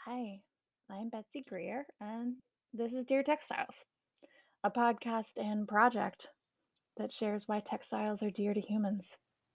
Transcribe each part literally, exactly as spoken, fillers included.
Hi, I'm Betsy Greer, and this is Dear Textiles, a podcast and project that shares why textiles are dear to humans,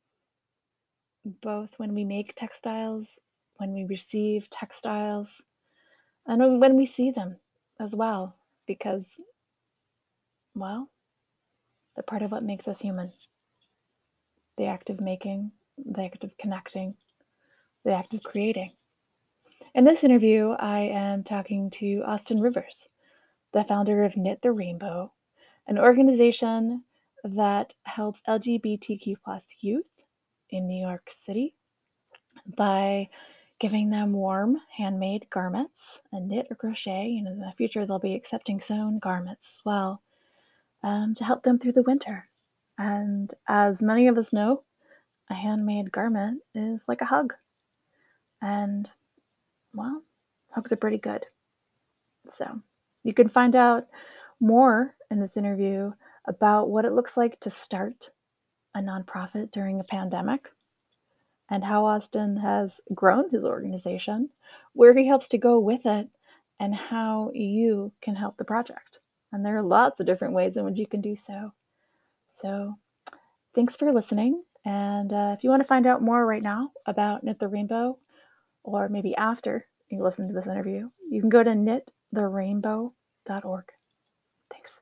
both when we make textiles, when we receive textiles, and when when we see them as well, because, well, they're part of what makes us human. The act of making, the act of connecting, the act of creating. In this interview, I am talking to Austin Rivers, the founder of Knit the Rainbow, an organization that helps L G B T Q plus youth in New York City by giving them warm handmade garments and knit or crochet. And in the future, they'll be accepting sewn garments as well, um, to help them through the winter. And as many of us know, a handmade garment is like a hug. And, well, hugs are pretty good. So you can find out more in this interview about what it looks like to start a nonprofit during a pandemic and how Austin has grown his organization, where he helps to go with it, and how you can help the project. And there are lots of different ways in which you can do so. So thanks for listening. And uh, if you want to find out more right now about Knit the Rainbow, or maybe after you listen to this interview, you can go to knit the rainbow dot org. Thanks.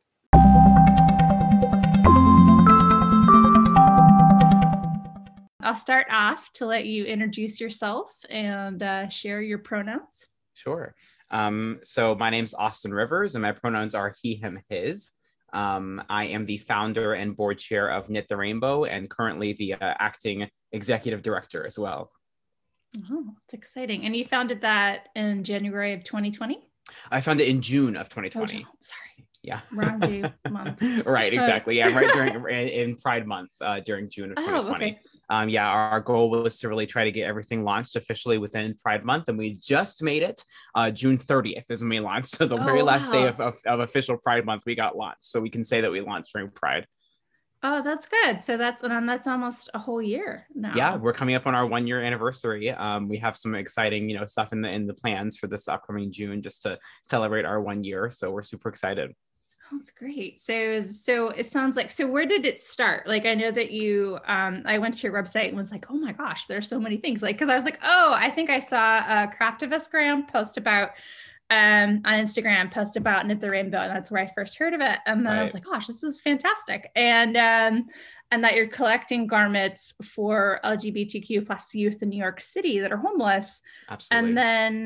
I'll start off to let you introduce yourself and uh, share your pronouns. Sure. Um, so my name's Austin Rivers, and my pronouns are he, him, his. Um, I am the founder and board chair of Knit the Rainbow, and currently the uh, acting executive director as well. Oh, it's exciting. And you founded that in January of twenty twenty? I founded it in June of twenty twenty. Oh, sorry. Yeah. Wrong June month. Right, exactly. Yeah, right during in Pride Month uh, during June of twenty twenty. Oh, okay. Um, yeah, our, our goal was to really try to get everything launched officially within Pride Month, and we just made it. Uh, June thirtieth is when we launched. So the oh, very last wow. day of, of, of official Pride Month, we got launched. So we can say that we launched during Pride. Oh, that's good. So that's and that's almost a whole year now. Yeah, we're coming up on our one year anniversary. Um, we have some exciting, you know, stuff in the in the plans for this upcoming June just to celebrate our one year. So we're super excited. That's great. So, so it sounds like, so where did it start? Like, I know that you, um, I went to your website and was like, oh my gosh, there's so many things. Like, cause I was like, oh, I think I saw a Craftivistagram post about, um, on Instagram post about Knit the Rainbow. And that's where I first heard of it. And then right. I was like, gosh, this is fantastic. And, um, and that you're collecting garments for L G B T Q plus youth in New York City that are homeless. Absolutely. And then,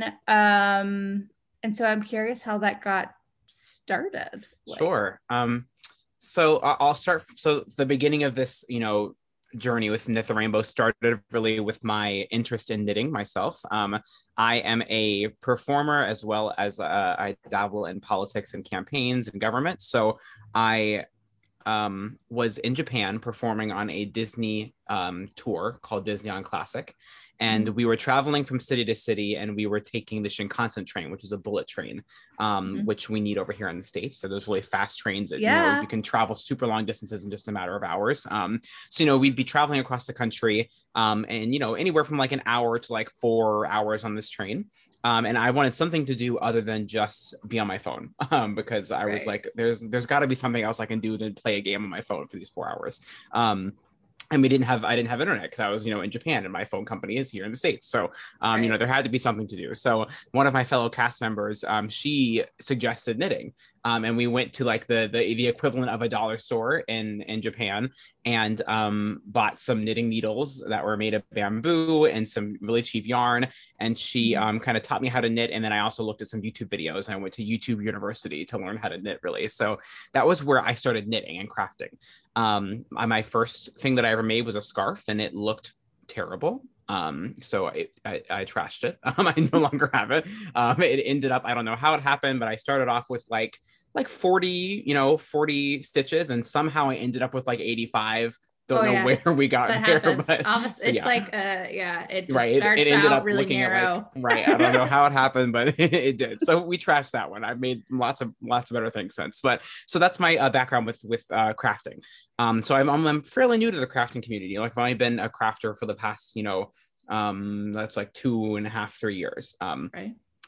um, and so I'm curious how that got started. Like. Sure. Um, so I'll start. So the beginning of this, you know, journey with Knit the Rainbow started really with my interest in knitting myself. Um, I am a performer as well as uh, I dabble in politics and campaigns and government. So I um, was in Japan performing on a Disney um, tour called Disney on Classic. And we were traveling from city to city, and we were taking the Shinkansen train, which is a bullet train, um, mm-hmm. which we need over here in the States. So those really fast trains that, yeah. you know, you can travel super long distances in just a matter of hours. Um, so, you know, we'd be traveling across the country um, and, you know, anywhere from like an hour to like four hours on this train. Um, and I wanted something to do other than just be on my phone um, because I right. was like, there's there's got to be something else I can do to play a game on my phone for these four hours. Um, And we didn't have, I didn't have internet because I was, you know, in Japan and my phone company is here in the States. So, um, right. you know, there had to be something to do. So one of my fellow cast members, um, she suggested knitting. Um, and we went to like the, the, the equivalent of a dollar store in, in Japan and um, bought some knitting needles that were made of bamboo and some really cheap yarn. And she um, kind of taught me how to knit. And then I also looked at some YouTube videos. And I went to YouTube University to learn how to knit really. So that was where I started knitting and crafting. Um, my first thing that I ever made was a scarf, and it looked terrible. Um, so I, I, I trashed it. Um, I no longer have it. Um, it ended up, I don't know how it happened, but I started off with like, like forty, you know, forty stitches. And somehow I ended up with like eighty-five. Don't oh, know yeah. where we got that there, happens. but Almost, it's yeah. like, uh, yeah, it just right. starts it, it ended out up really looking narrow. At like, right. I don't know how it happened, but it, it did. So we trashed that one. I've made lots of, lots of better things since, but so that's my uh, background with, with uh, crafting. Um, so I'm, I'm, I'm fairly new to the crafting community. Like I've only been a crafter for the past, you know, um, that's like two and a half, three years. Um, right.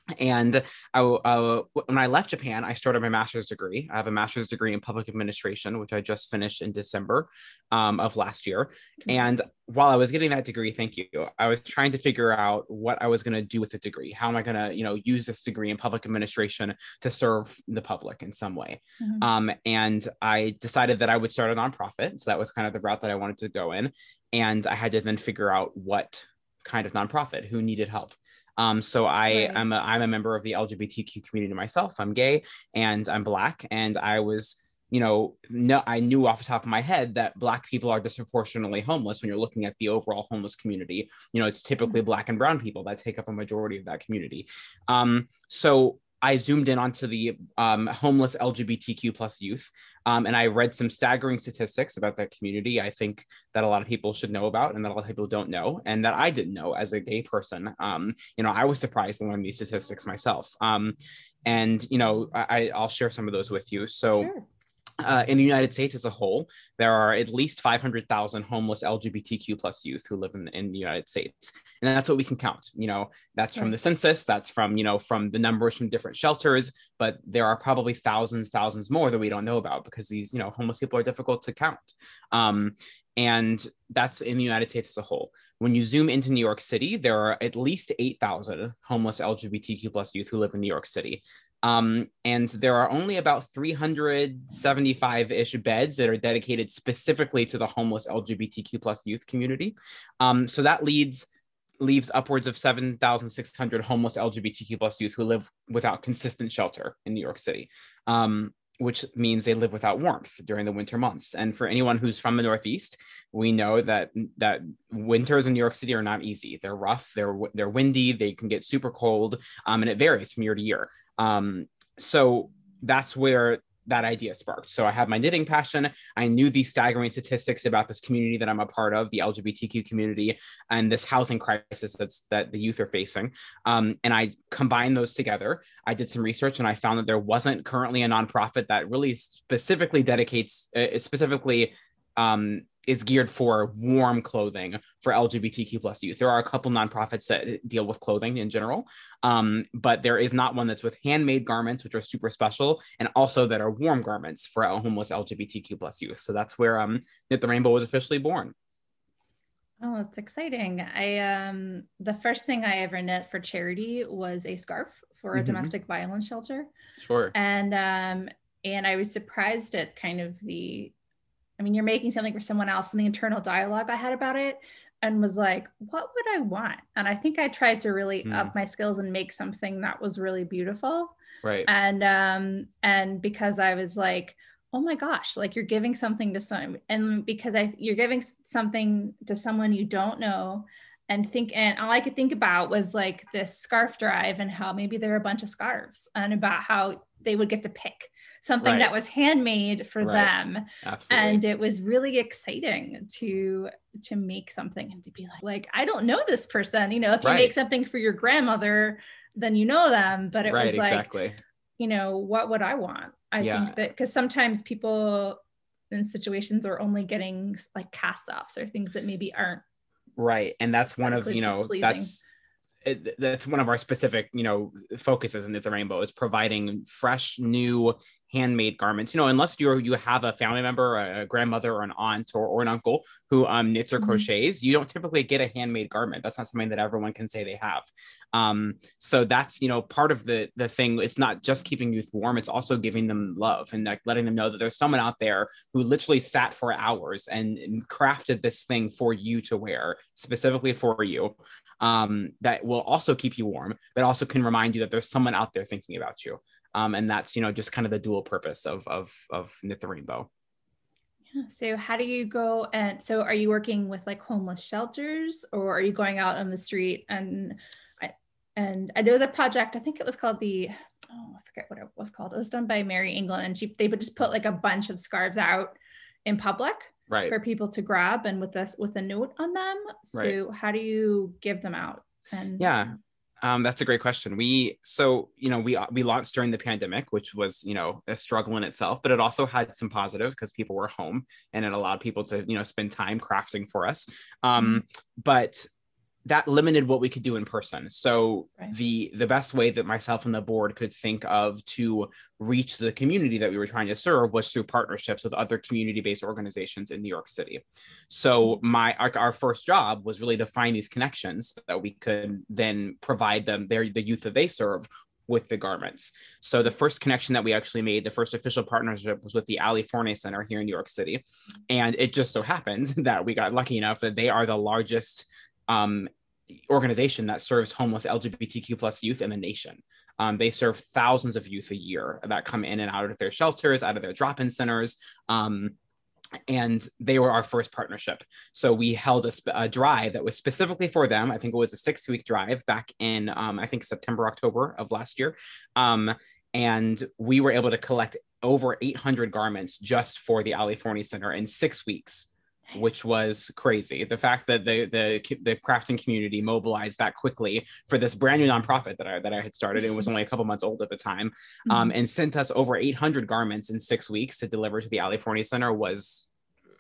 And I, uh, when I left Japan, I started my master's degree. I have a master's degree in public administration, which I just finished in December um, of last year. And while I was getting that degree, thank you, I was trying to figure out what I was going to do with the degree. How am I going to, you know, use this degree in public administration to serve the public in some way? Mm-hmm. Um, and I decided that I would start a nonprofit. So that was kind of the route that I wanted to go in. And I had to then figure out what kind of nonprofit, who needed help. Um, so I right. am a, I'm a member of the L G B T Q community myself. I'm gay and I'm Black. And I was, you know, no, I knew off the top of my head that Black people are disproportionately homeless when you're looking at the overall homeless community. You know, it's typically mm-hmm. Black and brown people that take up a majority of that community. Um, so I zoomed in onto the um, homeless L G B T Q plus youth, um, and I read some staggering statistics about that community. I think that a lot of people should know about, and that a lot of people don't know, and that I didn't know as a gay person. Um, you know, I was surprised to learn these statistics myself. Um, and you know, I, I'll share some of those with you. So. Sure. Uh, in the United States as a whole, there are at least five hundred thousand homeless L G B T Q plus youth who live in, in the United States. And that's what we can count. You know, that's right. From the census, that's from, you know, from the numbers from different shelters, but there are probably thousands, thousands more that we don't know about because these, you know, homeless people are difficult to count. Um, and that's in the United States as a whole. When you zoom into New York City, there are at least eight thousand homeless L G B T Q plus youth who live in New York City. Um, and there are only about three hundred seventy-five-ish beds that are dedicated specifically to the homeless L G B T Q plus youth community. Um, so that leads leaves upwards of seven thousand six hundred homeless L G B T Q plus youth who live without consistent shelter in New York City. Um, which means they live without warmth during the winter months. And for anyone who's from the Northeast, we know that that winters in New York City are not easy. They're rough, they're they're windy, they can get super cold, um, and it varies from year to year. Um, so that's where that idea sparked. So I had my knitting passion. I knew these staggering statistics about this community that I'm a part of, the L G B T Q community, and this housing crisis that's that the youth are facing. Um, and I combined those together. I did some research and I found that there wasn't currently a nonprofit that really specifically dedicates, uh, specifically um, is geared for warm clothing for L G B T Q plus youth. There are a couple nonprofits that deal with clothing in general, um, but there is not one that's with handmade garments, which are super special, and also that are warm garments for homeless L G B T Q plus youth. So that's where um, Knit the Rainbow was officially born. Oh, it's exciting. I um, the first thing I ever knit for charity was a scarf for a mm-hmm. domestic violence shelter. Sure. And um, and I was surprised at kind of the I mean, you're making something for someone else, and the internal dialogue I had about it, and was like, what would I want? And I think I tried to really mm. up my skills and make something that was really beautiful. Right. And, um, and because I was like, oh my gosh, like you're giving something to someone, and because I, you're giving something to someone you don't know, and think, and all I could think about was like this scarf drive and how maybe there are a bunch of scarves, and about how they would get to pick something right. that was handmade for right. them. Absolutely. And it was really exciting to to make something and to be like, like I don't know this person. You know, if you right. make something for your grandmother, then you know them. But it right, was like, exactly. you know, what would I want? I yeah. think that because sometimes people in situations are only getting like cast-offs or things that maybe aren't. Right. And that's one of, you know, pleasing. that's It, that's one of our specific, you know, focuses in Knit the Rainbow, is providing fresh, new, handmade garments. You know, unless you you have a family member, a grandmother, or an aunt, or, or an uncle who um, knits or mm-hmm. crochets, you don't typically get a handmade garment. That's not something that everyone can say they have. Um, so that's, you know, part of the the thing. It's not just keeping youth warm; it's also giving them love and like letting them know that there's someone out there who literally sat for hours and, and crafted this thing for you to wear, specifically for you. Um, that will also keep you warm, but also can remind you that there's someone out there thinking about you. Um, and that's, you know, just kind of the dual purpose of, of, of Knit the Rainbow. Yeah. So how do you go? And so are you working with like homeless shelters, or are you going out on the street? And, and there was a project, I think it was called the, oh, I forget what it was called. It was done by Mary England, and she, they would just put like a bunch of scarves out in public. Right. For people to grab, and with us with a note on them. So right. how do you give them out? And yeah, um, that's a great question. We so you know we we launched during the pandemic, which was you know a struggle in itself, but it also had some positives because people were home and it allowed people to you know spend time crafting for us. Um, mm-hmm. But that limited what we could do in person. So Right. the the best way that myself and the board could think of to reach the community that we were trying to serve was through partnerships with other community-based organizations in New York City. So my our, our first job was really to find these connections that we could then provide them, their the youth that they serve, with the garments. So the first connection that we actually made, the first official partnership, was with the Ali Forney Center here in New York City. And it just so happened that we got lucky enough that they are the largest um, organization that serves homeless L G B T Q plus youth in the nation. Um, they serve thousands of youth a year that come in and out of their shelters, out of their drop-in centers. Um, and they were our first partnership. So we held a, sp- a drive that was specifically for them. I think it was a six week drive back in, um, I think September, October of last year. Um, and we were able to collect over eight hundred garments just for the Ali Forney Center in six weeks. Nice. Which was crazy. The fact that the the the crafting community mobilized that quickly for this brand new nonprofit that I that I had started. It was only a couple months old at the time, mm-hmm. um, and sent us over eight hundred garments in six weeks to deliver to the Ali Forney Center. Was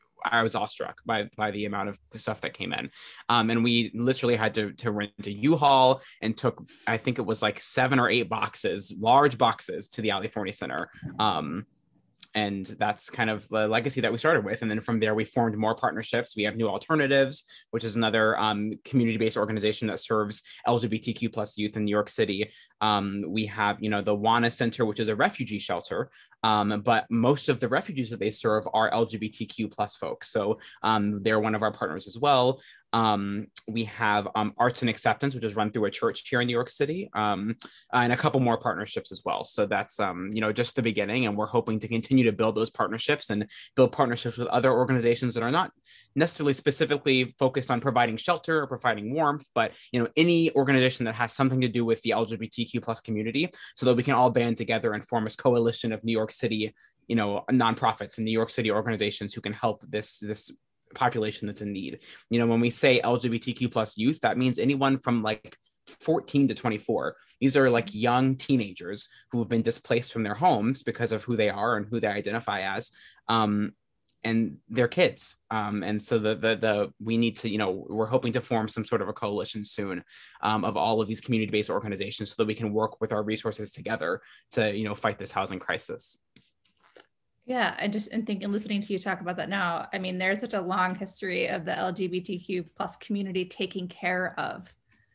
I was awestruck by by the amount of stuff that came in, um, and we literally had to to rent a U-Haul and took, I think it was like seven or eight boxes, large boxes, to the Ali Forney Center. Um, And that's kind of the legacy that we started with. And then from there, we formed more partnerships. We have New Alternatives, which is another um, community-based organization that serves L G B T Q plus youth in New York City. Um, we have, you know, the Wana Center, which is a refugee shelter. Um, but most of the refugees that they serve are L G B T Q plus folks. So um, they're one of our partners as well. Um, we have um, Arts and Acceptance, which is run through a church here in New York City, um, and a couple more partnerships as well. So that's, um, you know, just the beginning. And we're hoping to continue to build those partnerships and build partnerships with other organizations that are not necessarily specifically focused on providing shelter or providing warmth, but, you know, any organization that has something to do with the L G B T Q plus community, so that we can all band together and form a coalition of New York City, you know, nonprofits and New York City organizations who can help this, this population that's in need. You know, when we say L G B T Q plus youth, that means anyone from like fourteen to twenty-four. These are like young teenagers who have been displaced from their homes because of who they are and who they identify as. Um, and they're kids. Um, and so the, the, the, we need to, you know, we're hoping to form some sort of a coalition soon um, of all of these community-based organizations so that we can work with our resources together to, you know, fight this housing crisis. Yeah, I just and thinking, listening to you talk about that now, I mean, there's such a long history of the L G B T Q plus community taking care of,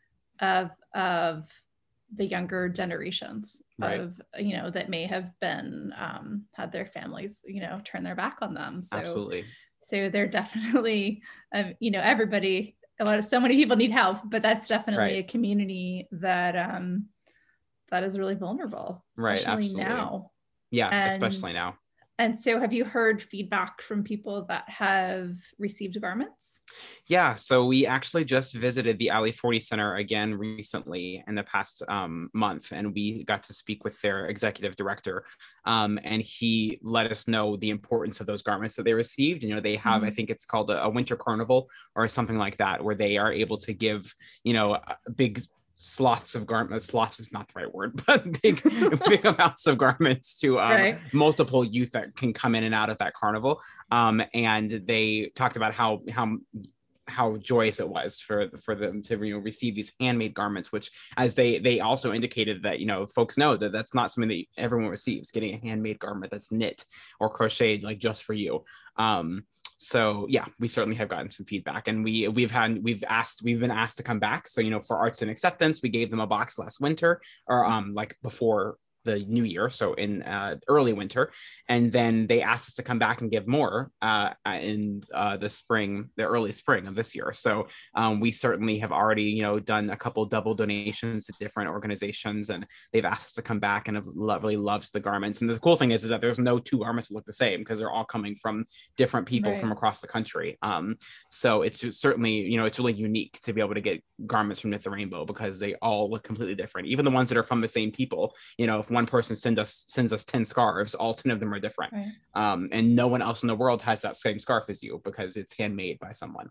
of, of the younger generations, right. of, you know, that may have been, um, had their families, you know, turn their back on them. So, absolutely. So they're definitely, um, you know, everybody, a lot of, so many people need help, but that's definitely right. a community that, um, that is really vulnerable, especially right, absolutely. now. Yeah, and, especially now. And so have you heard feedback from people that have received garments? Yeah, so we actually just visited the Ali Forney Center again recently in the past um, month, and we got to speak with their executive director, um, and he let us know the importance of those garments that they received. You know, they have, mm-hmm. I think it's called a, a winter carnival or something like that, where they are able to give, you know, big sloths of garments, sloths is not the right word, but big, big amounts of garments to um, right. multiple youth that can come in and out of that carnival. Um, and they talked about how, how, how joyous it was for, for them to, you know, receive these handmade garments, which as they, they also indicated that, you know, folks know that that's not something that everyone receives, getting a handmade garment that's knit or crocheted, like just for you. Um, So yeah, we certainly have gotten some feedback, and we we've had we've asked we've been asked to come back. So, you know, for Arts and Acceptance, we gave them a box last winter, or um like before the new year, so in uh, early winter, and then they asked us to come back and give more uh, in uh, the spring, the early spring of this year. So um, we certainly have already, you know, done a couple double donations to different organizations, and they've asked us to come back and have lo- really loved the garments. And the cool thing is, is that there's no two garments that look the same because they're all coming from different people right. from across the country. Um, so it's certainly, you know, it's really unique to be able to get garments from Knit the Rainbow because they all look completely different. Even the ones that are from the same people, you know, if one person sends us sends us ten scarves, all ten of them are different. Right. Um, and no one else in the world has that same scarf as you because it's handmade by someone.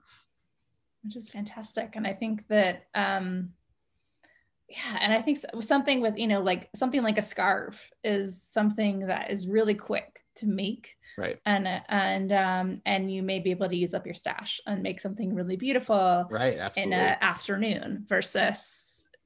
Which is fantastic. And I think that, um, yeah, and I think something with, you know, like something like a scarf is something that is really quick. to make. Right. And and um and you may be able to use up your stash and make something really beautiful Right. in Absolutely. an afternoon versus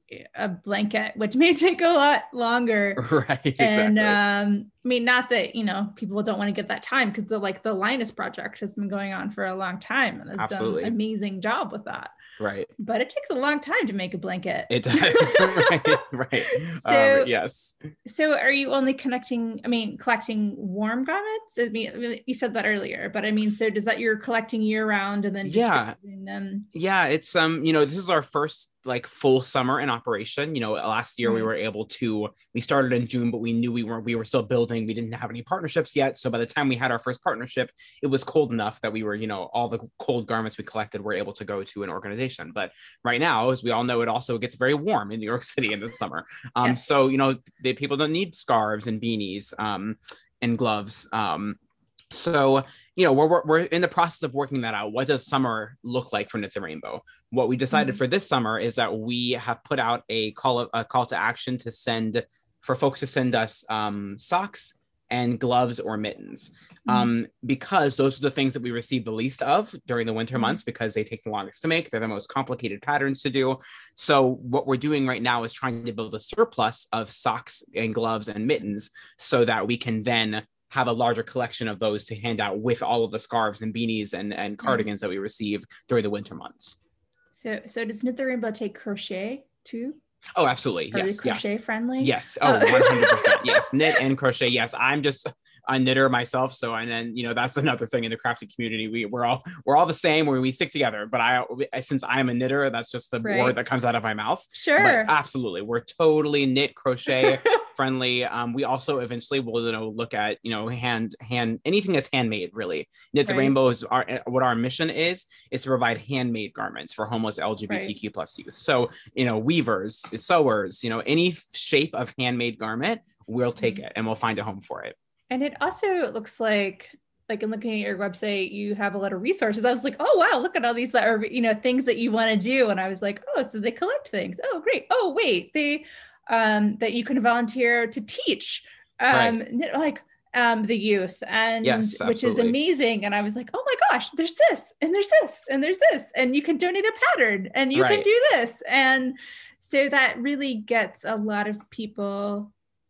a blanket, which may take a lot longer. Right. And Exactly. um I mean, not that, you know, people don't want to get that time, because the like the Linus project has been going on for a long time and has Absolutely. done an amazing job with that. Right. But it takes a long time to make a blanket. It does. Right. Right. So, um, yes. So are you only connecting, I mean, collecting warm garments? I mean, you said that earlier, but I mean, so does that you're collecting year round and then Yeah. distributing them? Yeah. It's, um, you know, this is our first like full summer in operation. You know, last year Right. we were able to, we started in June, but we knew we were, we were still building. We didn't have any partnerships yet. So by the time we had our first partnership, it was cold enough that we were, you know, all the cold garments we collected were able to go to an organization. But right now, as we all know, it also gets very warm in New York City in the summer. Um, Yes. So, you know, the people don't need scarves and beanies um, and gloves. Um, So, you know, we're, we're in the process of working that out. What does summer look like for Knit the Rainbow? What we decided Mhm. for this summer is that we have put out a call, a call to action to send, for folks to send us um, socks and gloves or mittens, Mhm. um, because those are the things that we receive the least of during the winter Mhm. months, because they take the longest to make. They're the most complicated patterns to do. So what we're doing right now is trying to build a surplus of socks and gloves and mittens so that we can then have a larger collection of those to hand out with all of the scarves and beanies and, and cardigans that we receive during the winter months. So, so does Knit the Rainbow take crochet too? Oh, absolutely. Are Yes. they crochet Yeah. friendly? Yes. Oh, one hundred percent. Yes. Knit and crochet. Yes. I'm just a knitter myself. So, and then, you know, that's another thing in the crafting community. We, we're all, we're all the same where we stick together, but I, since I'm a knitter, that's just the Right. word that comes out of my mouth. Sure. But absolutely. We're totally knit, crochet friendly. Um, we also eventually will, you know, look at, you know, hand, hand, anything that's handmade, really. Knit the Right. Rainbow is our, what our mission is, is to provide handmade garments for homeless L G B T Q plus youth. So, you know, weavers, sewers, you know, any shape of handmade garment, we'll take it and we'll find a home for it. And it also looks like, like in looking at your website, you have a lot of resources. I was like, oh, wow, look at all these, are, you know, things that you want to do. And I was like, oh, so they collect things. Oh, great. Oh, wait, they, um, that you can volunteer to teach, um, right. like um, the youth, and yes, which is amazing. And I was like, oh my gosh, there's this, and there's this, and there's this, and you can donate a pattern, and you right. can do this. And so that really gets a lot of people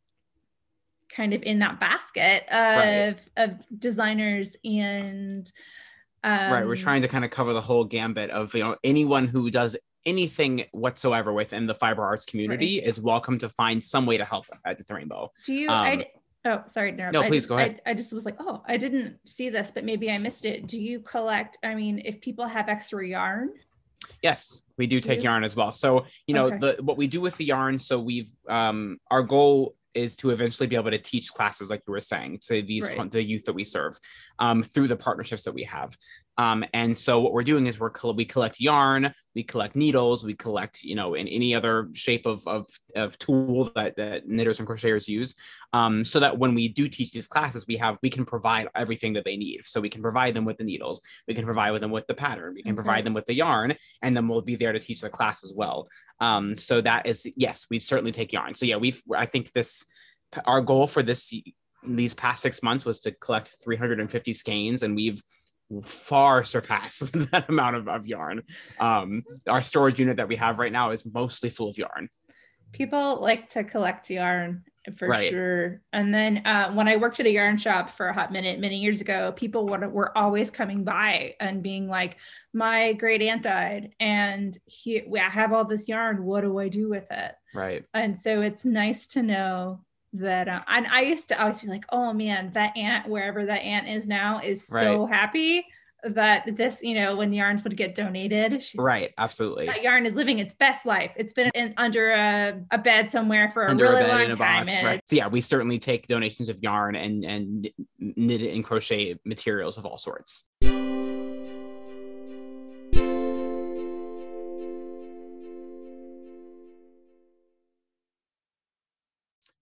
kind of in that basket of, right. of designers and um, right. We're trying to kind of cover the whole gambit of, you know, anyone who does anything whatsoever within the fiber arts community right. is welcome to find some way to help at the Rainbow. Do you, um, I, oh, sorry. No, no I please just, go ahead. I, I just was like, oh, I didn't see this, but maybe I missed it. Do you collect, I mean, if people have extra yarn? Yes, we do, do take you? yarn as well. So, you know, okay. the what we do with the yarn, so we've, um, our goal is to eventually be able to teach classes, like you were saying, to these right. the youth that we serve um, through the partnerships that we have. Um, and so what we're doing is we're we collect yarn, we collect needles, we collect, you know, in any other shape of of, of tool that, that knitters and crocheters use, um, so that when we do teach these classes, we have we can provide everything that they need. So we can provide them with the needles, we can provide with them with the pattern, we can okay. provide them with the yarn, and then we'll be there to teach the class as well. Um, so that is, yes, we certainly take yarn. So yeah, we've I think this our goal for this these past six months was to collect three hundred fifty skeins, and we've far surpassed that amount of, of yarn. Um, our storage unit that we have right now is mostly full of yarn. People like to collect yarn for right. sure. And then uh, when I worked at a yarn shop for a hot minute, many years ago, people were, were always coming by and being like, my great aunt died and he, I have all this yarn. What do I do with it? Right. And so it's nice to know that uh, and I used to always be like, oh man, that aunt, wherever that aunt is now, is so right. happy that this, you know, when yarns would get donated, she, right, absolutely, that yarn is living its best life. It's been in, under a, a bed somewhere for a under really a bed long in a time. Box, right? So yeah, we certainly take donations of yarn and and knit and crochet materials of all sorts.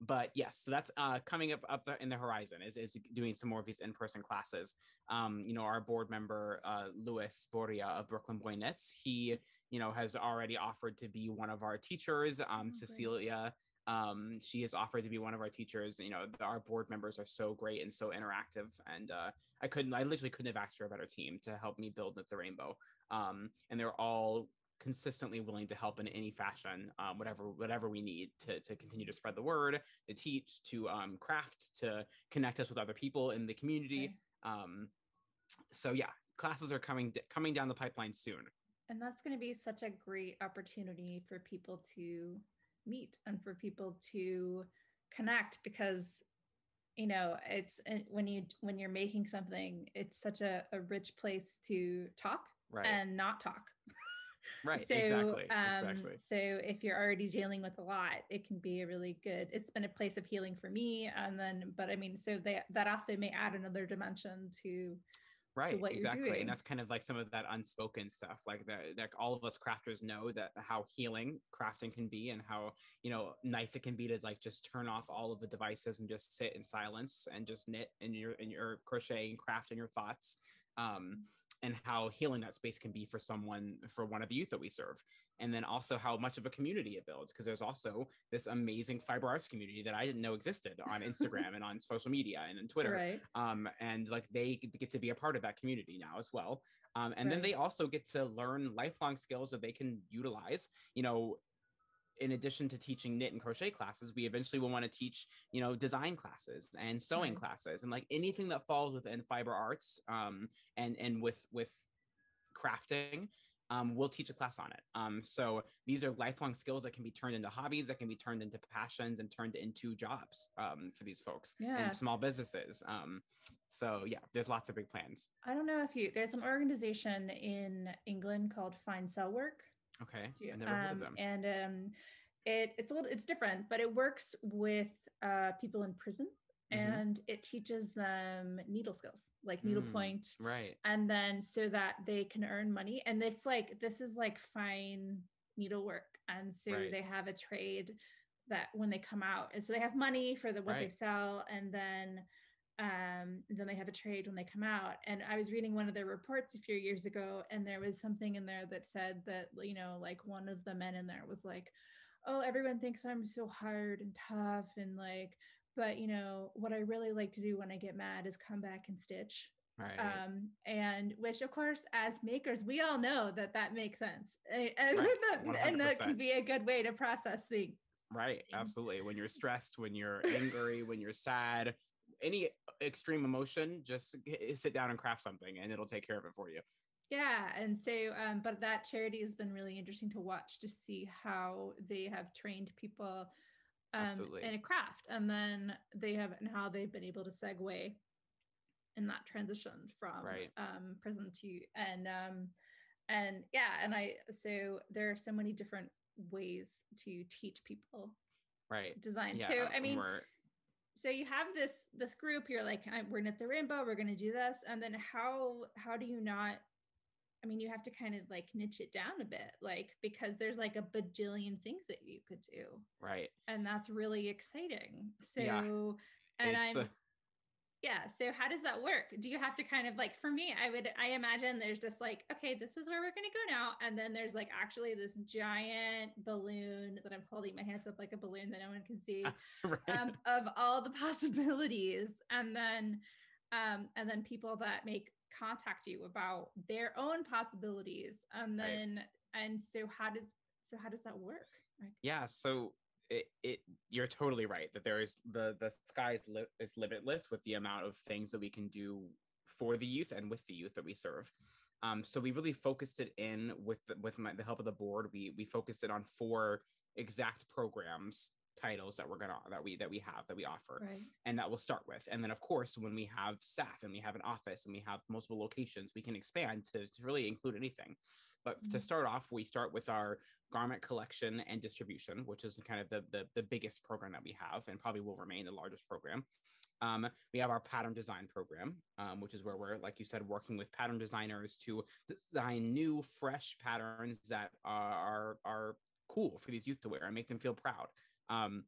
but yes, so that's uh, coming up up in the horizon is, is doing some more of these in-person classes. Um, you know, our board member, uh, Louis Boria of Brooklyn Boy Knits, he, you know, has already offered to be one of our teachers. Um, Oh, Cecilia, um, she has offered to be one of our teachers. You know, our board members are so great and so interactive. And uh, I couldn't, I literally couldn't have asked for a better team to help me build Knit the Rainbow. Um, and they're all consistently willing to help in any fashion, um, whatever whatever we need to, to continue to spread the word, to teach, to um, craft, to connect us with other people in the community. Okay. Um, so yeah, classes are coming coming down the pipeline soon. And that's going to be such a great opportunity for people to meet and for people to connect, because you know it's when you when you're making something, it's such a, a rich place to talk Right. and not talk. Right. So, exactly. Um, exactly. So if you're already dealing with a lot, it can be a really good, it's been a place of healing for me. And then, but I mean, so they, that also may add another dimension to, right to what exactly you're doing. And that's kind of like some of that unspoken stuff, like that, like all of us crafters know that how healing crafting can be, and how, you know, nice it can be to like just turn off all of the devices and just sit in silence and just knit in your in your crochet and craft in your thoughts. um and how healing that space can be for someone, for one of the youth that we serve. And then also how much of a community it builds, because there's also this amazing fiber arts community that I didn't know existed on Instagram and on social media and on Twitter. Right. Um, and like they get to be a part of that community now as well. Um, and Right. then they also get to learn lifelong skills that they can utilize, you know, in addition to teaching knit and crochet classes. We eventually will want to teach, you know, design classes and sewing Right. classes, and like anything that falls within fiber arts, um, and and with with crafting. Um, we'll teach a class on it. Um, so these are lifelong skills that can be turned into hobbies, that can be turned into passions, and turned into jobs, um, for these folks Yeah. and small businesses. Um, so yeah, there's lots of big plans. I don't know if you, there's an organization in England called Find Cell Work. Okay, You, I never heard um, of them. And um, it, it's a little, it's different, but it works with uh, people in prison, mm-hmm. and it teaches them needle skills, like needlepoint, mm, right? And then so that they can earn money. And it's like, this is like fine needlework, and so right. they have a trade that when they come out, and so they have money for the what right. they sell, and then um then they have a trade when they come out. And I was reading one of their reports a few years ago, and there was something in there that said that, you know, like one of the men in there was like, oh, everyone thinks I'm so hard and tough, and like, but you know what I really like to do when I get mad is come back and stitch. Right. Um, and which of course, as makers, we all know that that makes sense, and, and, right. that, and that can be a good way to process things. Right, absolutely. When you're stressed, when you're angry, when you're sad, any extreme emotion, just sit down and craft something and it'll take care of it for you. Yeah. And so, um, but that charity has been really interesting to watch, to see how they have trained people um, in a craft, and then they have, and how they've been able to segue in that transition from right. um, prison to, and, um, and yeah. And I, so there are so many different ways to teach people right design. Yeah, so, I mean, we're... so you have this, this group, you're like, we're Knit the Rainbow, we're going to do this. And then how, how do you not, I mean, you have to kind of like niche it down a bit, like, because there's like a bajillion things that you could do. Right. And that's really exciting. So, yeah. and it's, I'm, uh... yeah. So how does that work? Do you have to kind of like, for me, I would, I imagine there's just like, okay, this is where we're going to go now. And then there's like actually this giant balloon that I'm holding my hands up like a balloon that no one can see, right. um, of all the possibilities. And then, um, and then people that make contact you about their own possibilities. And then, right. and so how does, so how does that work? Like, yeah. So It, it you're totally right that there is the the sky is, li- is limitless with the amount of things that we can do for the youth and with the youth that we serve. Um, so we really focused it in with with my, the help of the board. We we focused it on four exact programs titles that we're gonna that we that we have that we offer, right. and that we'll start with. And then of course, when we have staff and we have an office and we have multiple locations, we can expand to, to really include anything. But mm-hmm. to start off, we start with our garment collection and distribution, which is kind of the, the, the biggest program that we have and probably will remain the largest program. Um, we have our pattern design program, um, which is where we're, like you said, working with pattern designers to design new, fresh patterns that are, are, are cool for these youth to wear and make them feel proud. Um,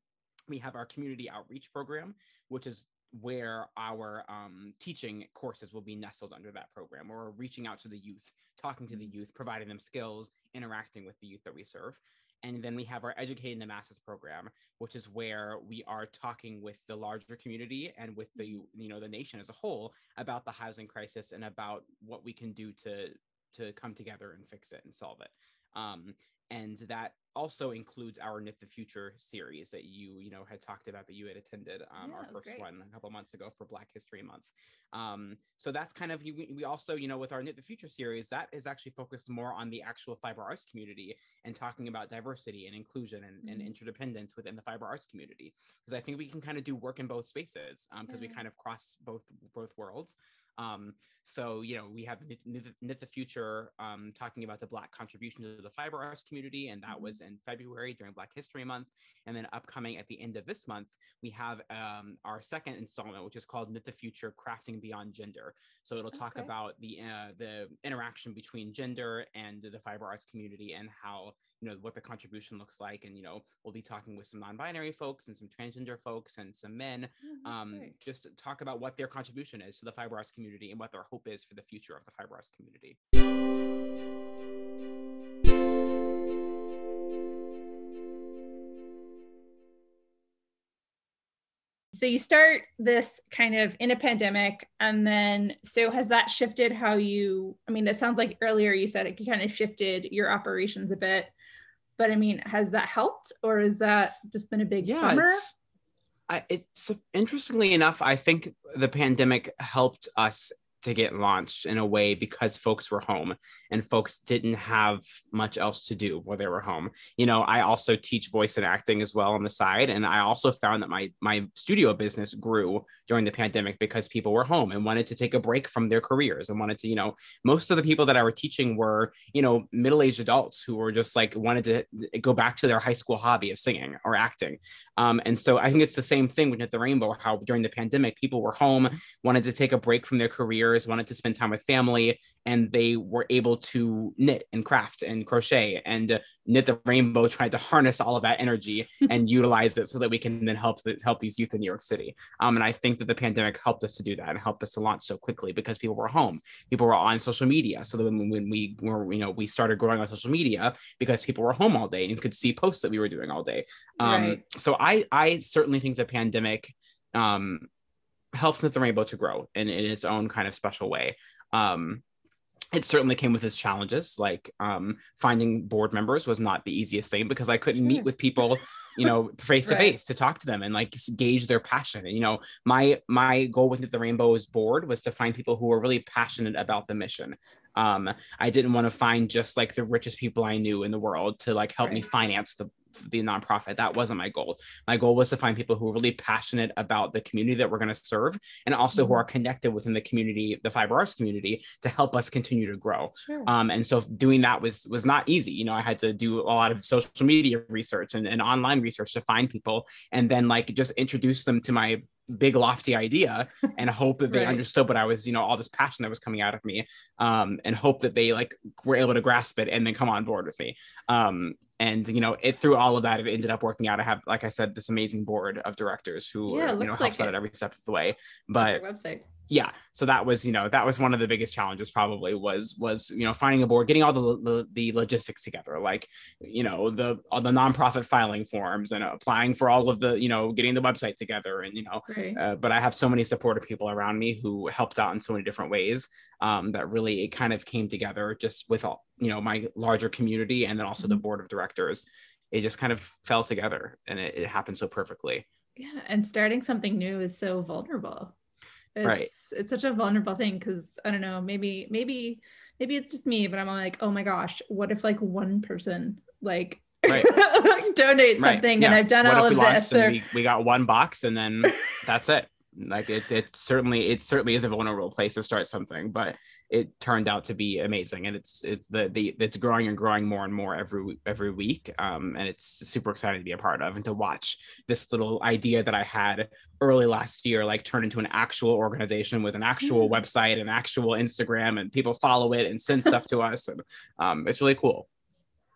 We have our community outreach program, which is where our um, teaching courses will be nestled under that program. We're reaching out to the youth, talking to the youth, providing them skills, interacting with the youth that we serve. And then we have our Educating the Masses program, which is where we are talking with the larger community and with the, you know, the nation as a whole about the housing crisis and about what we can do to, to come together and fix it and solve it. Um, and that also includes our Knit the Future series that you, you know, had talked about, that you had attended, um, Yeah, our it was first great. one a couple months ago for Black History Month. Um, so that's kind of, we, we also, you know, with our Knit the Future series, that is actually focused more on the actual fiber arts community and talking about diversity and inclusion and, mm-hmm. and interdependence within the fiber arts community. Because I think we can kind of do work in both spaces, because um, yeah. we kind of cross both, both worlds. Um, so, you know, we have Knit, Knit the Future um, talking about the Black contribution to the fiber arts community, and that mm-hmm. was in February during Black History Month. And then upcoming at the end of this month, we have um, our second installment, which is called Knit the Future Crafting Beyond Gender. So it'll talk okay. about the uh, the interaction between gender and the fiber arts community, and how, you know, what the contribution looks like. And, you know, we'll be talking with some non-binary folks and some transgender folks and some men, oh, um, just to talk about what their contribution is to the fiber arts community and what their hope is for the future of the fiber arts community. So you start this kind of in a pandemic, and then, so has that shifted how you, I mean, it sounds like earlier you said it kind of shifted your operations a bit, but I mean, has that helped, or has that just been a big yeah, bummer? It's, I, it's interestingly enough, I think the pandemic helped us to get launched in a way because folks were home and folks didn't have much else to do while they were home. You know, I also teach voice and acting as well on the side. And I also found that my, my studio business grew during the pandemic because people were home and wanted to take a break from their careers and wanted to, you know, most of the people that I were teaching were, you know, middle-aged adults who were just like, wanted to go back to their high school hobby of singing or acting. Um, and so I think it's the same thing with Knit the Rainbow, how during the pandemic, people were home, wanted to take a break from their careers, wanted to spend time with family, and they were able to knit and craft and crochet. And uh, Knit the Rainbow tried to harness all of that energy and utilize it so that we can then help help these youth in New York City. Um, and I think that the pandemic helped us to do that and helped us to launch so quickly because people were home, people were on social media. So that when, when we were, you know, we started growing on social media because people were home all day and could see posts that we were doing all day. Um, right. So I I certainly think the pandemic um, helped Knit the Rainbow to grow in, in its own kind of special way. Um, it certainly came with its challenges, like um, finding board members was not the easiest thing because I couldn't sure. meet with people, you know, face to face to talk to them and like gauge their passion. And, you know, my my goal with Knit the Rainbow's board was to find people who were really passionate about the mission. Um, I didn't want to find just like the richest people I knew in the world to like help right. me finance the the nonprofit. That wasn't my goal. My goal was to find people who are really passionate about the community that we're going to serve, and also mm-hmm. who are connected within the community, the fiber arts community, to help us continue to grow. Sure. Um, and so doing that was was not easy. You know, I had to do a lot of social media research and, and online research to find people, and then like just introduce them to my big lofty idea and hope that they right. understood what I was, you know, all this passion that was coming out of me, um, and hope that they like were able to grasp it and then come on board with me. Um, and, you know, it through all of that, it ended up working out. I have, like I said, this amazing board of directors who, yeah, you know, helps like out at every step of the way. But website. Yeah, so that was, you know, that was one of the biggest challenges probably was, was, you know, finding a board, getting all the, the, the logistics together, like, you know, the, all the nonprofit filing forms and applying for all of the, you know, getting the website together and, you know, right. uh, but I have so many supportive people around me who helped out in so many different ways um, that really it kind of came together just with all, you know, my larger community and then also mm-hmm. the board of directors. It just kind of fell together and it, it happened so perfectly. Yeah. And starting something new is so vulnerable. It's, right. it's such a vulnerable thing because I don't know, maybe, maybe, maybe it's just me, but I'm like, oh my gosh, what if like one person like, right. like donate right. something yeah. and I've done what all if of we this. Or... we, we got one box and then that's it. Like it's it's certainly it certainly is a vulnerable place to start something, but it turned out to be amazing, and it's it's the the it's growing and growing more and more every every week, um, and it's super exciting to be a part of and to watch this little idea that I had early last year like turn into an actual organization with an actual mm. website, an actual Instagram, and people follow it and send stuff to us, and um, it's really cool.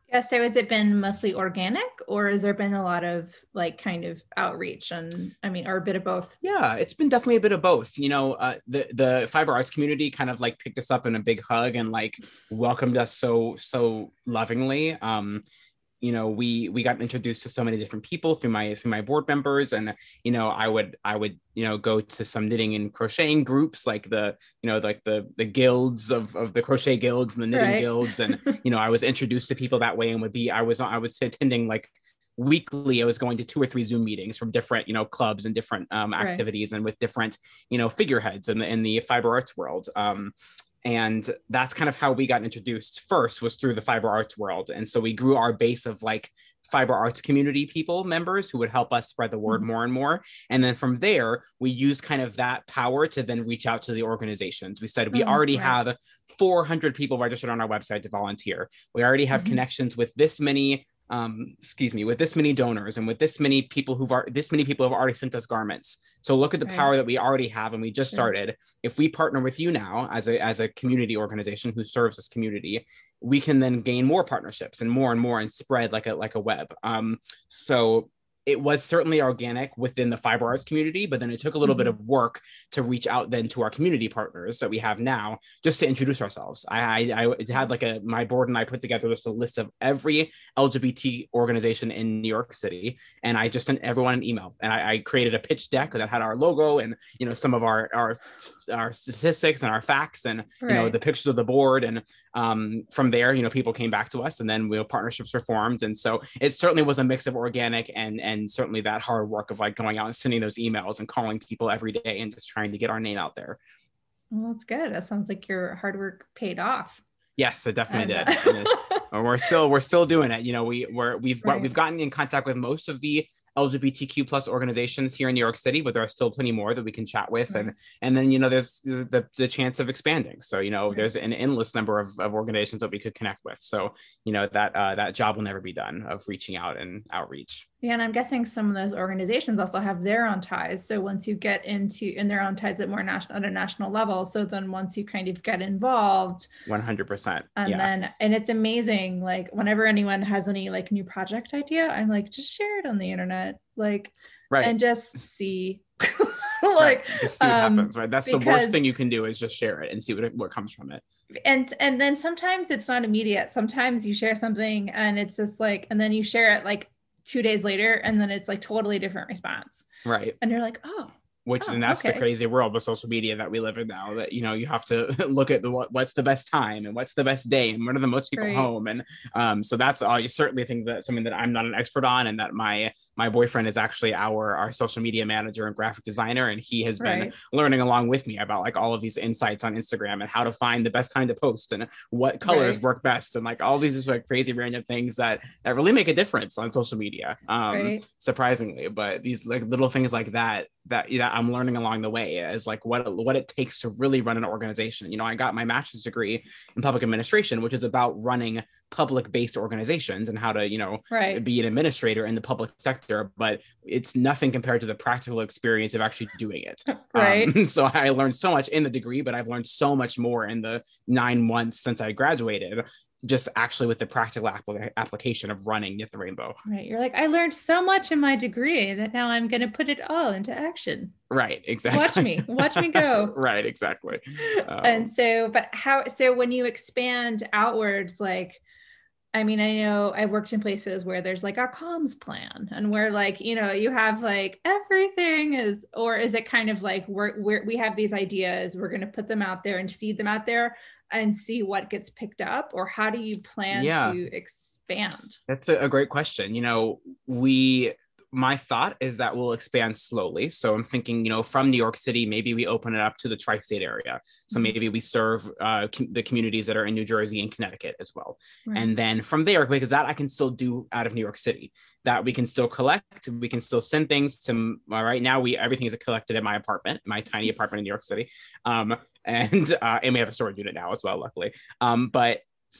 Yeah, so has it been mostly organic, or has there been a lot of like kind of outreach and I mean, or a bit of both? Yeah, it's been definitely a bit of both. You know, uh, the the fiber arts community kind of like picked us up in a big hug and like welcomed us so so lovingly. Um, you know, we we got introduced to so many different people through my through my board members, and you know, I would I would you know go to some knitting and crocheting groups, like the you know like the the guilds of of the crochet guilds and the knitting Right. guilds, and you know, I was introduced to people that way, and would be I was I was attending like weekly. I was going to two or three Zoom meetings from different you know clubs and different um, Right. activities, and with different you know figureheads in the in the fiber arts world. Um, and that's kind of how we got introduced first, was through the fiber arts world. And so we grew our base of like fiber arts community people members who would help us spread the word more and more. And then from there, we used kind of that power to then reach out to the organizations. We said, we Mm, already right. have four hundred people registered on our website to volunteer. We already have Mhm. connections with this many um, excuse me, with this many donors and with this many people who've ar- this many people have already sent us garments. So look at the Right. power that we already have, and we just Sure. started. If we partner with you now as a as a community organization who serves this community, we can then gain more partnerships and more and more and spread like a like a web. Um, so it was certainly organic within the fiber arts community, but then it took a little Mhm. bit of work to reach out then to our community partners that we have now, just to introduce ourselves. I, I, I had like a, my board and I put together just a list of every L G B T organization in New York City. And I just sent everyone an email, and I, I created a pitch deck that had our logo and, you know, some of our, our, our statistics and our facts and, Right. you know, the pictures of the board. And um, from there, you know, people came back to us, and then we know, partnerships were formed. And so it certainly was a mix of organic and, and certainly that hard work of like going out and sending those emails and calling people every day and just trying to get our name out there. Well, that's good. That sounds like your hard work paid off. Yes, it definitely And, did. uh, And it- and we're still we're still doing it. You know, we we're we've Right. we've gotten in contact with most of the L G B T Q plus organizations here in New York City, but there are still plenty more that we can chat with. Right. And and then, you know, there's the, the chance of expanding. So, you know, Right. there's an endless number of, of organizations that we could connect with. So, you know, that uh, that job will never be done of reaching out and outreach. Yeah, and I'm guessing some of those organizations also have their own ties. So once you get into in their own ties at more national at a national level, so then once you kind of get involved, one hundred percent. and Yeah. then and it's amazing. Like whenever anyone has any like new project idea, I'm like, just share it on the internet, like, Right. and just see, Right. like, Just see what um, happens. Right. That's the because- worst thing you can do, is just share it and see what what comes from it. and and then sometimes it's not immediate. Sometimes you share something and it's just like, and then you share it like two days later, and then it's like totally different response, Right. and you're like, oh. Which Oh, and that's okay. the crazy world with social media that we live in now, that, you know, you have to look at the what, what's the best time and what's the best day and when are the most people Right. home. And um, so that's I certainly think that something that I'm not an expert on, and that my my boyfriend is actually our our social media manager and graphic designer, and he has been Right. learning along with me about like all of these insights on Instagram and how to find the best time to post and what colors Right. work best, and like all these just like crazy random things that that really make a difference on social media. Um, Right. surprisingly, but these like little things like that that that I'm learning along the way is like what what it takes to really run an organization. You know, I got my master's degree in public administration, which is about running public-based organizations and how to, you know, Right. be an administrator in the public sector, but it's nothing compared to the practical experience of actually doing it. Right. Um, so I learned so much in the degree, but I've learned so much more in the nine months since I graduated, just actually with the practical applica- application of running Knit the Rainbow. Right. You're like, I learned so much in my degree that now I'm going to put it all into action. Right, exactly. Watch me, watch me go. Right, exactly. Um, And so, but how, so when you expand outwards, like, I mean, I know I've worked in places where there's like our comms plan and where like, you know, you have like everything is, or is it kind of like we're, we're we have these ideas, we're going to put them out there and seed them out there and see what gets picked up? Or how do you plan Yeah. to expand? That's a, a great question. You know, we, my thought is that we'll expand slowly. So I'm thinking, you know, from New York City, maybe we open it up to the tri-state area. So Mhm. maybe we serve uh, com- the communities that are in New Jersey and Connecticut as well. Right. And then from there, because that I can still do out of New York City, that we can still collect, we can still send things to, well, right now we, everything is collected in my apartment, my tiny apartment in New York City. Um, and, uh, and we have a storage unit now as well, luckily. Um, but so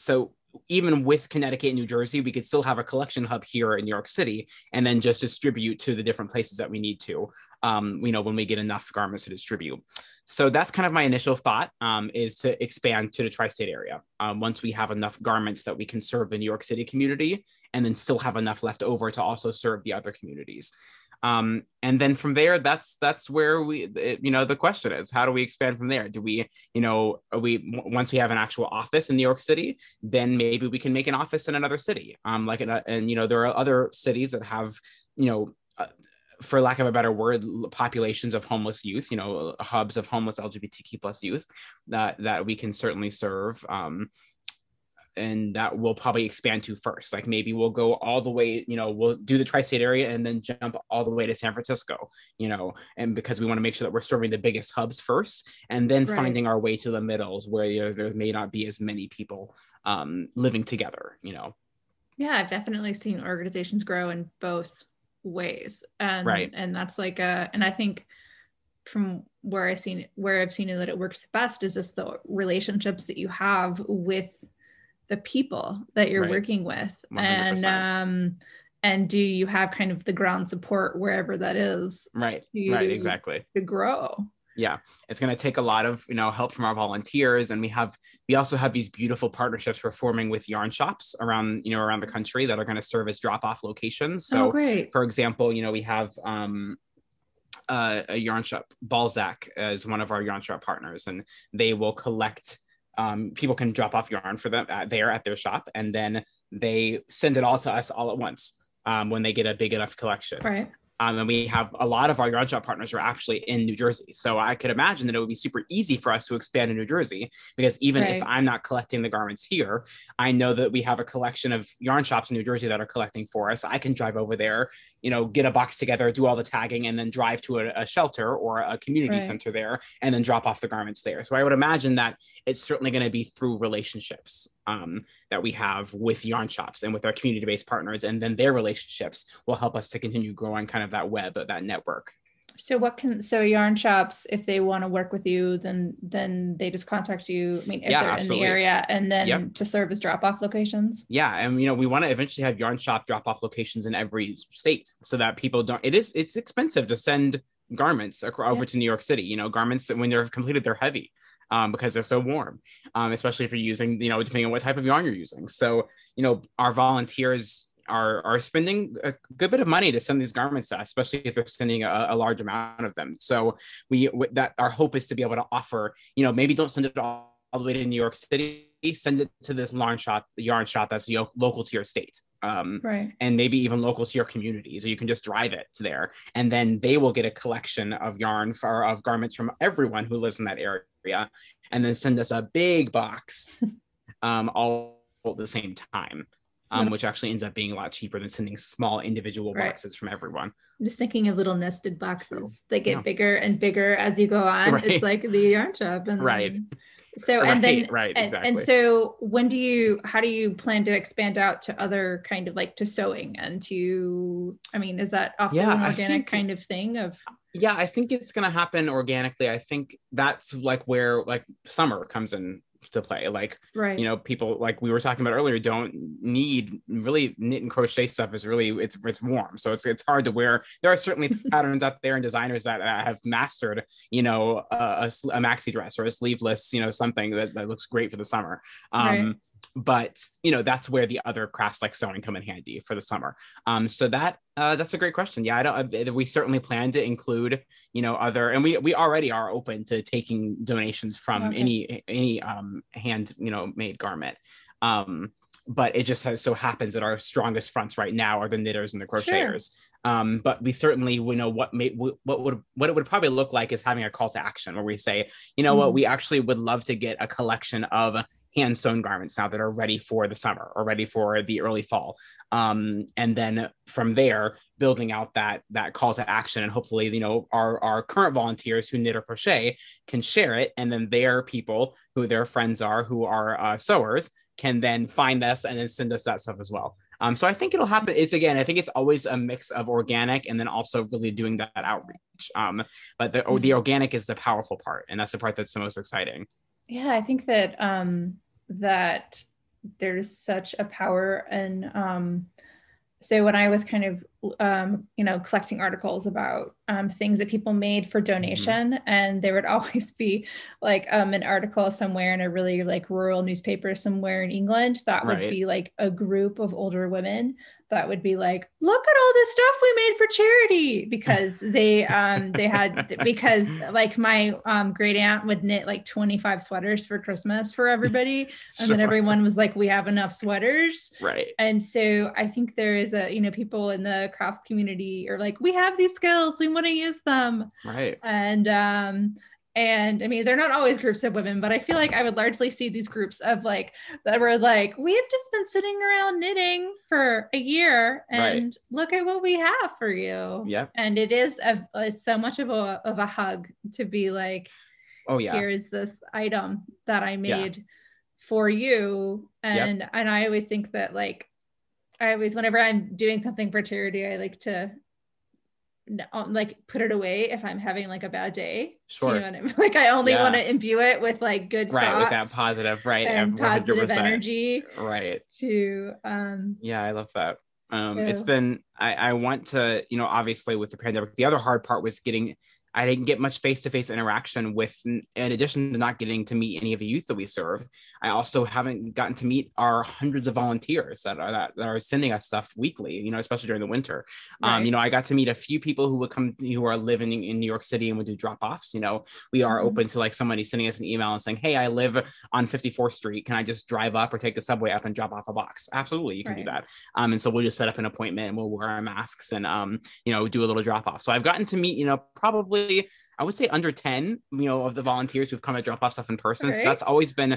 even with Connecticut and New Jersey, we could still have a collection hub here in New York City and then just distribute to the different places that we need to, um, you know, when we get enough garments to distribute. So that's kind of my initial thought, um, is to expand to the tri-state area. Um, once we have enough garments that we can serve the New York City community and then still have enough left over to also serve the other communities. Um, and then from there, that's that's where we, it, you know, the question is, how do we expand from there? Do we, you know, are we, once we have an actual office in New York City, then maybe we can make an office in another city. Um, like, in a, and, you know, there are other cities that have, you know, uh, for lack of a better word, populations of homeless youth, you know, hubs of homeless L G B T Q plus youth that, that we can certainly serve. Um, and that we'll probably expand to first. Like maybe we'll go all the way, you know, we'll do the tri-state area and then jump all the way to San Francisco, you know, and because we want to make sure that we're serving the biggest hubs first and then right. finding our way to the middles where, you know, there may not be as many people um, living together, you know. Yeah, I've definitely seen organizations grow in both ways. And, right. and that's like a, and I think from where I've seen it, where I've seen it that it works best is just the relationships that you have with the people that you're right. working with. one hundred percent. And um and do you have kind of the ground support wherever that is, right to, right exactly to grow. Yeah, it's going to take a lot of, you know, help from our volunteers, and we have we also have these beautiful partnerships we're forming with yarn shops around, you know, around the country that are going to serve as drop-off locations. So oh, great. For example, you know, we have um uh, a yarn shop, Balzac, as one of our yarn shop partners, and they will collect Um, people can drop off yarn for them at, there at their shop, and then they send it all to us all at once um, when they get a big enough collection. Right. Um, and we have a lot of our yarn shop partners are actually in New Jersey. So I could imagine that it would be super easy for us to expand in New Jersey, because even right. if I'm not collecting the garments here, I know that we have a collection of yarn shops in New Jersey that are collecting for us. I can drive over there, you know, get a box together, do all the tagging, and then drive to a, a shelter or a community right. center there and then drop off the garments there. So I would imagine that it's certainly going to be through relationships um, that we have with yarn shops and with our community-based partners, and then their relationships will help us to continue growing kind of that web, that network. So what can, so yarn shops, if they want to work with you, then, then they just contact you. I mean, if yeah, they're absolutely. in the area, and then yep. to serve as drop-off locations. Yeah. And, you know, we want to eventually have yarn shop drop-off locations in every state so that people don't, it is, it's expensive to send garments over yep. to New York City. You know, garments, when they're completed, they're heavy um, because they're so warm, um, especially if you're using, you know, depending on what type of yarn you're using. So, you know, our volunteers are are spending a good bit of money to send these garments to us, especially if they're sending a, a large amount of them. So we that our hope is to be able to offer, you know, maybe don't send it all, all the way to New York City, send it to this yarn shop, the yarn shop that's yo- local to your state, um, right. and maybe even local to your community. So you can just drive it to there, and then they will get a collection of yarn for of garments from everyone who lives in that area, and then send us a big box um, all at the same time. Um, which actually ends up being a lot cheaper than sending small individual right. boxes from everyone. I'm just thinking of little nested boxes. So, they get yeah. bigger and bigger as you go on. Right. It's like the yarn shop. And right. Then, so, right. and then, right, and, exactly. and so when do you, how do you plan to expand out to other kind of like to sewing and to, I mean, is that also yeah, an organic think, kind of thing of? Yeah, I think it's going to happen organically. I think that's like where like summer comes in to play. Like, right. you know, people like we were talking about earlier don't need really knit and crochet stuff is really it's it's warm, so it's it's hard to wear. There are certainly patterns out there and designers that uh, have mastered, you know, a, a, a maxi dress or a sleeveless, you know, something that, that looks great for the summer. Um right. But, you know, that's where the other crafts like sewing come in handy for the summer. Um, so that uh, that's a great question. Yeah, I don't. We certainly plan to include, you know, other, and we we already are open to taking donations from okay. any any um, hand, you know, made garment. Um, but it just has, so happens that our strongest fronts right now are the knitters and the crocheters. Sure. Um, but we certainly, we know what may, what would, what it would probably look like is having a call to action where we say, you know mm-hmm. what, we actually would love to get a collection of hand sewn garments now that are ready for the summer or ready for the early fall. Um, and then from there, building out that, that call to action, and hopefully, you know, our, our current volunteers who knit or crochet can share it. And then their people who their friends are, who are uh, sewers, can then find us and then send us that stuff as well. Um, so I think it'll happen. It's again, I think it's always a mix of organic and then also really doing that outreach. Um, but the, mm-hmm. the organic is the powerful part. And that's the part that's the most exciting. Yeah, I think that, um, that there's such a power. And um, so when I was kind of, um, you know, collecting articles about um, things that people made for donation, mm-hmm. and there would always be like um, an article somewhere in a really like rural newspaper somewhere in England that would right. be like a group of older women that would be like, look at all this stuff we made for charity, because they um they had because like my um great aunt would knit like twenty-five sweaters for Christmas for everybody. And sure. then everyone was like, we have enough sweaters. Right. And so I think there is a, you know, people in the craft community are like, we have these skills, we want to use them. Right. And um And I mean, they're not always groups of women, but I feel like I would largely see these groups of like, that were like, we have just been sitting around knitting for a year and right. look at what we have for you. Yeah. And it is a, a, so much of a, of a hug to be like, oh yeah, here's this item that I made yeah. for you. And, yep. and I always think that like, I always, whenever I'm doing something for charity, I like to like put it away if I'm having like a bad day. Sure. You know what I mean? Like I only yeah. want to imbue it with like good right thoughts, with that positive right and one hundred percent. Positive energy right to um yeah I love that. um so. It's been I I want to, you know, obviously with the pandemic, the other hard part was getting I didn't get much face-to-face interaction with, in addition to not getting to meet any of the youth that we serve, I also haven't gotten to meet our hundreds of volunteers that are that, that are sending us stuff weekly, you know, especially during the winter. Right. Um, you know, I got to meet a few people who would come, who are living in New York City and would do drop-offs. You know, we are mm-hmm. open to like somebody sending us an email and saying, hey, I live on fifty-fourth Street. Can I just drive up or take the subway up and drop off a box? Absolutely, you can right. do that. Um, and so we'll just set up an appointment and we'll wear our masks and, um, you know, do a little drop-off. So I've gotten to meet, you know, probably I would say under ten, you know, of the volunteers who've come to drop off stuff in person. Right. So that's always been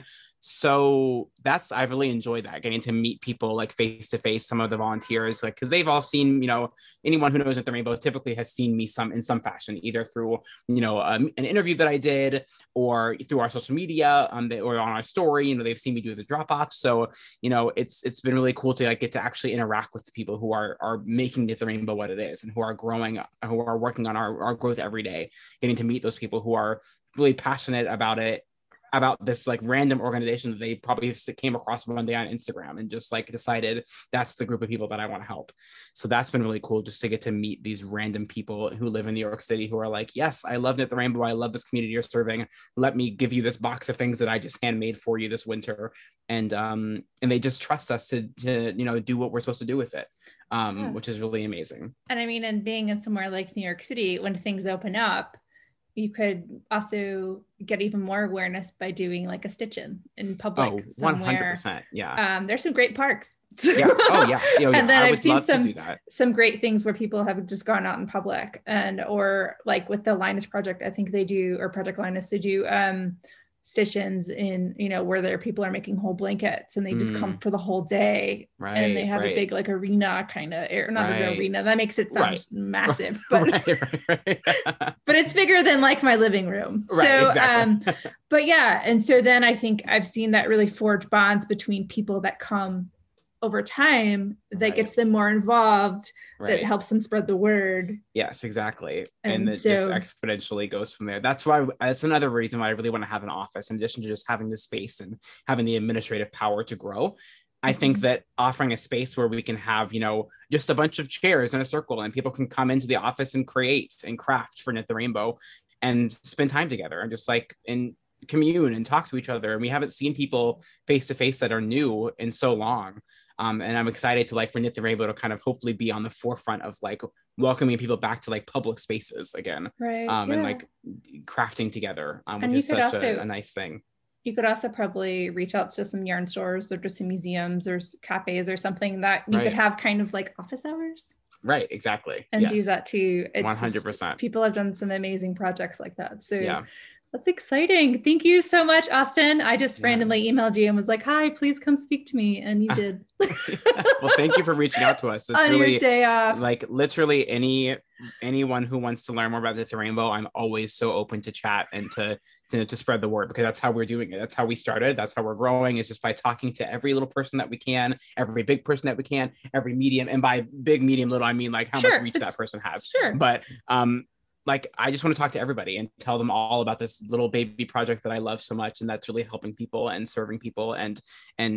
so that's, I've really enjoyed that, getting to meet people like face to face, some of the volunteers, like, cause they've all seen, you know, anyone who knows Knit the Rainbow typically has seen me some in some fashion, either through, you know, um, an interview that I did or through our social media um, they, or on our story, you know, they've seen me do the drop off. So, you know, it's, it's been really cool to like get to actually interact with the people who are, are making Knit the Rainbow what it is and who are growing, who are working on our, our growth every day, getting to meet those people who are really passionate about it, about this like random organization that they probably came across one day on Instagram and just like decided that's the group of people that I want to help. So that's been really cool, just to get to meet these random people who live in New York City who are like, yes, I love Knit the Rainbow. I love this community you're serving. Let me give you this box of things that I just handmade for you this winter. And, um, and they just trust us to, to, you know, do what we're supposed to do with it. Um, yeah. Which is really amazing. And I mean, and being in somewhere like New York City, when things open up, you could also get even more awareness by doing like a stitch-in in public. Oh, one hundred percent. Yeah. Um, there's some great parks. Yeah. Oh yeah. Oh, yeah. And then I I've seen some, do that. some great things where people have just gone out in public, and, or like with the Linus Project, I think they do, or Project Linus, they do um, stitch-ins in, you know, where there people are making whole blankets and they just mm. come for the whole day. Right. And they have right. a big like arena kind of, or not right. an arena. That makes it sound right. massive, but right, right, right. but it's bigger than like my living room. Right, so, exactly. um, but yeah. And so then I think I've seen that really forge bonds between people that come over time, that right. gets them more involved, right. that helps them spread the word. Yes, exactly. And, and it so, just exponentially goes from there. That's why, that's another reason why I really want to have an office, in addition to just having the space and having the administrative power to grow. I mm-hmm. think that offering a space where we can have, you know, just a bunch of chairs in a circle and people can come into the office and create and craft for Knit the Rainbow and spend time together and just like in commune and talk to each other. And we haven't seen people face to face that are new in so long. Um, and I'm excited to like for Knit the Rainbow to kind of hopefully be on the forefront of like welcoming people back to like public spaces again, right? Um, yeah. and like crafting together, um, and which is such also, a, a nice thing. You could also probably reach out to some yarn stores or just some museums or cafes or something that you right. could have kind of like office hours. Right, exactly. And yes. do that too. It's one hundred percent. Just, people have done some amazing projects like that. So yeah. That's exciting. Thank you so much, Austin. I just yeah. randomly emailed you and was like, hi, please come speak to me. And you did. Well, thank you for reaching out to us. It's on really your day off. Like literally any anyone who wants to learn more about Knit the Rainbow, I'm always so open to chat and to, to to spread the word, because that's how we're doing it. That's how we started. That's how we're growing. It's just by talking to every little person that we can, every big person that we can, every medium. And by big, medium, little, I mean like how sure, much reach that person has. Sure. But um like, I just want to talk to everybody and tell them all about this little baby project that I love so much. And that's really helping people and serving people and, and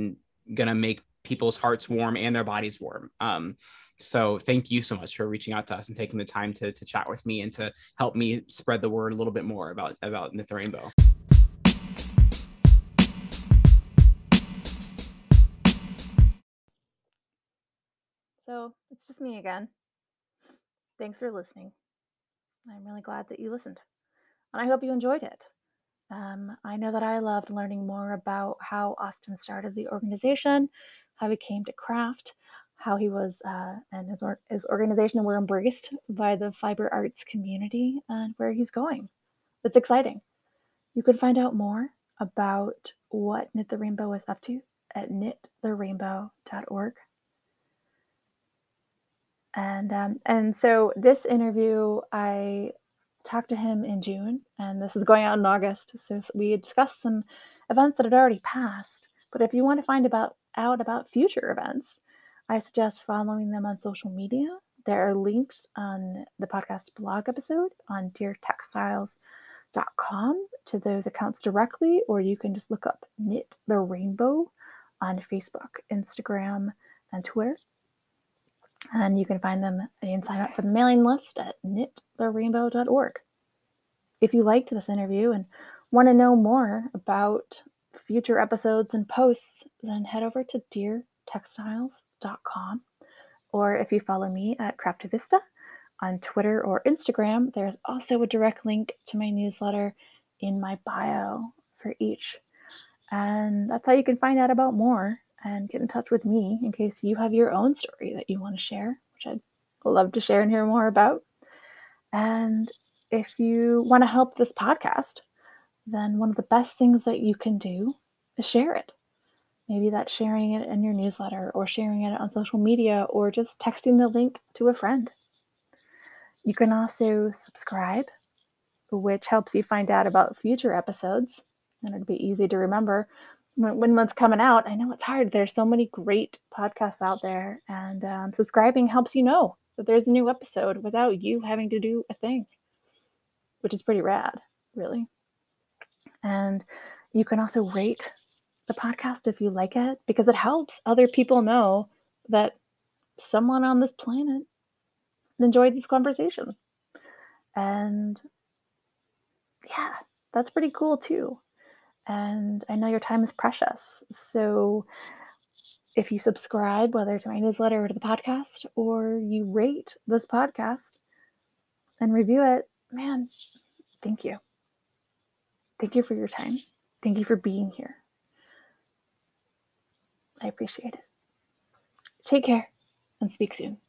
gonna make people's hearts warm and their bodies warm. Um, so thank you so much for reaching out to us and taking the time to, to chat with me and to help me spread the word a little bit more about, about Knit the Rainbow. So it's just me again. Thanks for listening. I'm really glad that you listened, and I hope you enjoyed it. Um, I know that I loved learning more about how Austin started the organization, how he came to craft, how he was uh, and his, or- his organization were embraced by the fiber arts community, and where he's going. It's exciting. You can find out more about what Knit the Rainbow is up to at knit the rainbow dot org. And um, and so this interview, I talked to him in June, and this is going out in August. So we had discussed some events that had already passed. But if you want to find about out about future events, I suggest following them on social media. There are links on the podcast blog episode on dear textiles dot com to those accounts directly, or you can just look up Knit the Rainbow on Facebook, Instagram, and Twitter. And you can find them and sign up for the mailing list at knit the rainbow dot org. If you liked this interview and want to know more about future episodes and posts, then head over to dear textiles dot com. Or if you follow me at Craftivista on Twitter or Instagram, there's also a direct link to my newsletter in my bio for each. And that's how you can find out about more and get in touch with me in case you have your own story that you want to share, which I'd love to share and hear more about. And if you want to help this podcast, then one of the best things that you can do is share it. Maybe that's sharing it in your newsletter or sharing it on social media or just texting the link to a friend. You can also subscribe, which helps you find out about future episodes, and it'd be easy to remember when one's coming out. I know it's hard. There's so many great podcasts out there, and um, subscribing helps you know that there's a new episode without you having to do a thing, which is pretty rad, really. And you can also rate the podcast if you like it, because it helps other people know that someone on this planet enjoyed this conversation. And yeah, that's pretty cool too. And I know your time is precious. So if you subscribe, whether to my newsletter or to the podcast, or you rate this podcast and review it, man, thank you. Thank you for your time. Thank you for being here. I appreciate it. Take care and speak soon.